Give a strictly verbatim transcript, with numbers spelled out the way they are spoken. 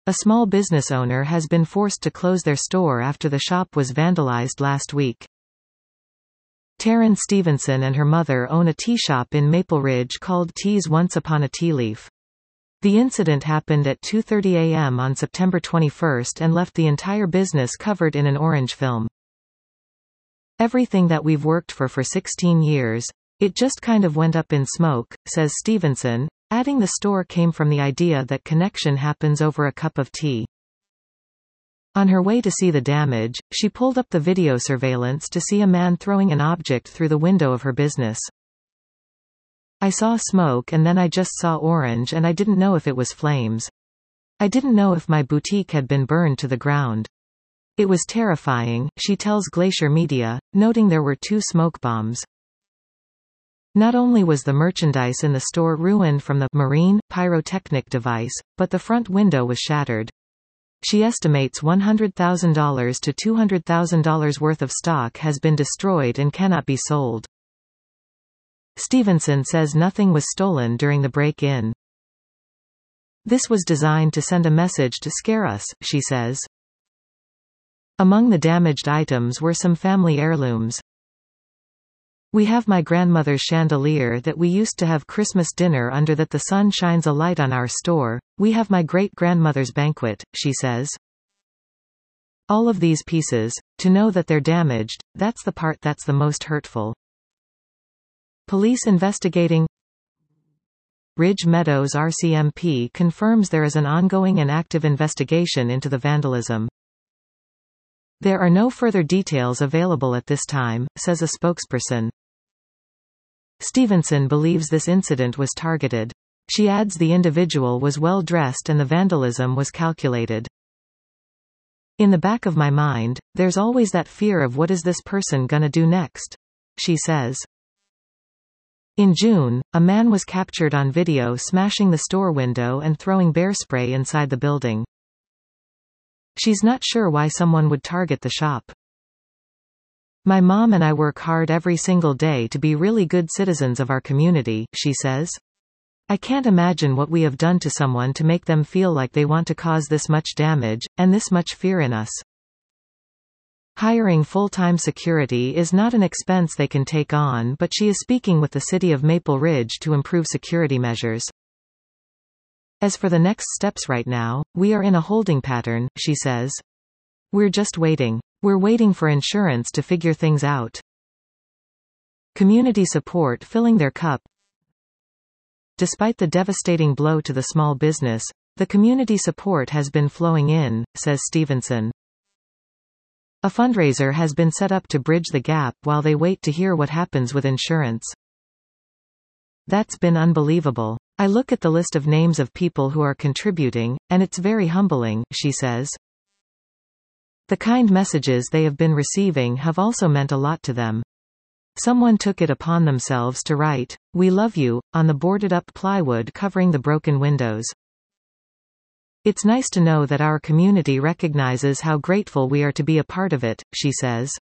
A small business owner has been forced to close their store after the shop was vandalized last week. Taryn Stevenson and her mother own a tea shop in Maple Ridge called Tea's Once Upon a Tea Leaf. The incident happened at two thirty a m on September twenty-first and left the entire business covered in an orange film. "Everything that we've worked for for sixteen years, it just kind of went up in smoke," says Stevenson, adding the store came from the idea that connection happens over a cup of tea. On her way to see the damage, she pulled up the video surveillance to see a man throwing an object through the window of her business. "I saw smoke and then I just saw orange and I didn't know if it was flames. I didn't know if my boutique had been burned to the ground. It was terrifying," she tells Glacier Media, noting there were two smoke bombs. Not only was the merchandise in the store ruined from the marine pyrotechnic device, but the front window was shattered. She estimates one hundred thousand dollars to two hundred thousand dollars worth of stock has been destroyed and cannot be sold. Stevenson says nothing was stolen during the break-in. "This was designed to send a message to scare us," she says. Among the damaged items were some family heirlooms. "We have my grandmother's chandelier that we used to have Christmas dinner under that the sun shines a light on our store. We have my great-grandmother's banquet," she says. "All of these pieces, to know that they're damaged, that's the part that's the most hurtful." Police investigating. Ridge Meadows R C M P confirms there is an ongoing and active investigation into the vandalism. "There are no further details available at this time," says a spokesperson. Stevenson believes this incident was targeted. She adds the individual was well dressed and the vandalism was calculated. "In the back of my mind, there's always that fear of what is this person gonna do next," she says. In June, a man was captured on video smashing the store window and throwing bear spray inside the building. She's not sure why someone would target the shop. "My mom and I work hard every single day to be really good citizens of our community," she says. "I can't imagine what we have done to someone to make them feel like they want to cause this much damage, and this much fear in us." Hiring full-time security is not an expense they can take on, but she is speaking with the city of Maple Ridge to improve security measures. "As for the next steps right now, we are in a holding pattern," she says. "We're just waiting. We're waiting for insurance to figure things out." Community support filling their cup. Despite the devastating blow to the small business, the community support has been flowing in, says Stevenson. A fundraiser has been set up to bridge the gap while they wait to hear what happens with insurance. "That's been unbelievable. I look at the list of names of people who are contributing, and it's very humbling," she says. The kind messages they have been receiving have also meant a lot to them. Someone took it upon themselves to write, "We love you," on the boarded-up plywood covering the broken windows. "It's nice to know that our community recognizes how grateful we are to be a part of it," she says.